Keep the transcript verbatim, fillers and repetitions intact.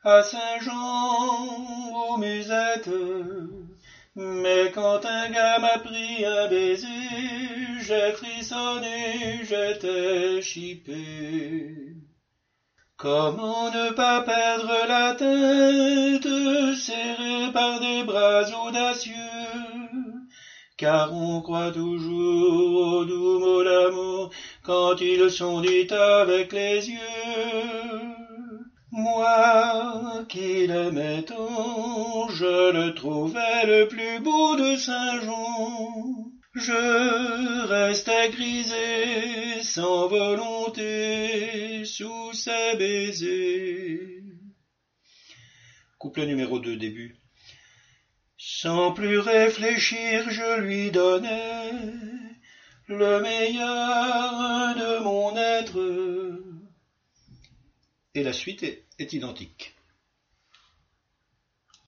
à Saint-Jean aux musettes. Mais quand un gars m'a pris un baiser, j'ai frissonné, j'étais chippé. Comment ne pas perdre la tête, serré par des bras audacieux, car on croit toujours aux doux mots d'amour quand ils sont dits avec les yeux. Moi qui l'aimais tant, je le trouvais le plus beau de Saint-Jean. Je restais grisé sans volonté sous ses baisers. Couplet numéro deux, début. Sans plus réfléchir, je lui donnais le meilleur de mon être. Et la suite est, est identique.